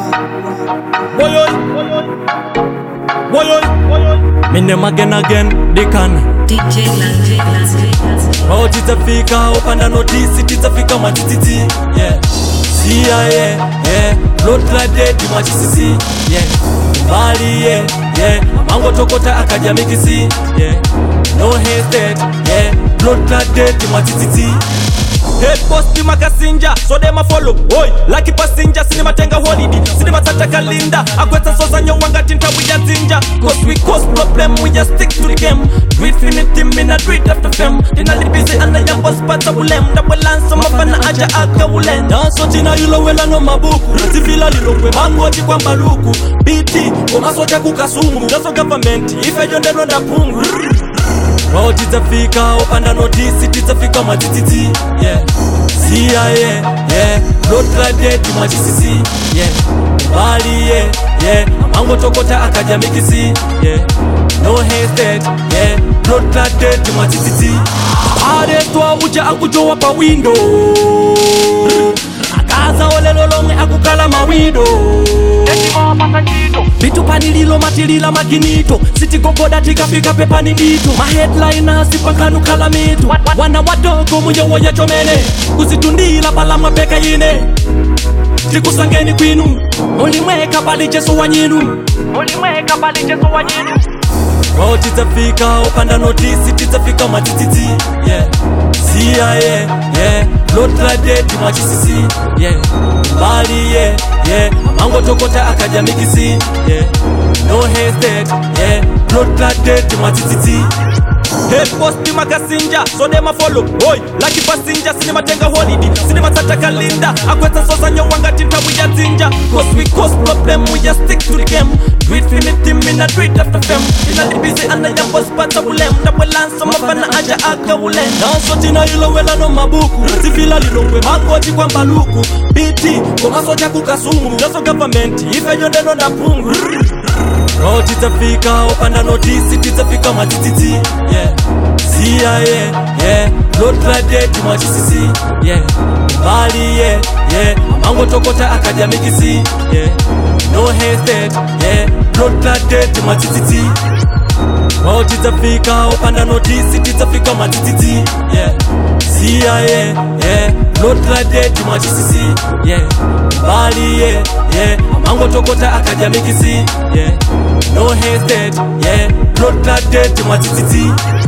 Me name again, Deacon. DJ Lange. Oh, titafika upanda notisi, titafika matititi. Yeah. Yeah. Blood clotted matititi. Yeah. Bali yeah. Mango tokota akaja mikisi. Yeah. No hasted. Yeah. Blood clotted matititi. Head boss di makasinja, so dem a follow. Oi, lucky passenger, cinema tenga holiday, cinema tata kalinda. Akweta sosa nyowanga tinta with ya zinja. Cause we cause problem, we just stick to the game. Do it finity, me not do it after fame. In a little busy and I am boss pata bulem. Double lance, some mafana aja aka wulen. Danso tina yulo wela no mabuku. Tifila lilongwe, mango ti kwa maluku. BT, kumasoja kukasungu. Daso government, ife jonde ronda pungu. Oh, titafika upanda notisi, titafika matititi. Yeah. Yeah. Blood clotted matititi. Yeah. Bali yeah. Mango tokota akaja mikisi. Yeah. No hasted. Yeah. Blood clotted matititi. Ade twa uja akujowa pa window. Akaza ole lolonge akukala mawido. Bitu panililo matilila maginito. Siti gogoda tikafika pepani ndito. Ma headliners sipakanu kalamitu. Wana wadogo munyowo ya chomene. Kusitundila pala mapeka yine. Tikusangeni kwinu. Ulimweka pali jesu wanyinu. Oh, titafika upanda notisi, titafika matititi. Yeah. Blood clotted matititi. Yeah. Bali yeah. Mango tokota akaja mikisi. Yeah. No hasted. Yeah. Blood clotted matititi. Head boss di makasinja, so dem a follow. Oi, lucky passenger, cinema tenga holiday, cinema tata kalinda. Akweta sosa nyowanga tinta with ya zinja. Cause we cause problem, we just stick to the game. Do it finity, me not do it after fame. In a little busy and I am boss pata bulem. Double lance, some mafana aja aka wulen. Danso tina yulo wela no mabuku. Tifila lilongwe, mango ti kwa maluku. BT, kumasoja kukasungu. Daso government, ife jonde ronda pungu. Oh, titafika upanda notisi, titafika matititi. Yeah. Blood clotted matititi. Yeah. Bali yeah. Mango tokota akaja mikisi. Yeah. No hasted. Yeah. Blood clotted matititi. Oh, titafika upanda notisi, titafika matititi. Yeah. Blood clotted matititi. Yeah. Bali yeah. Mango tokota akaja mikisi. Yeah. No hasted. Yeah. Blood clotted matititi.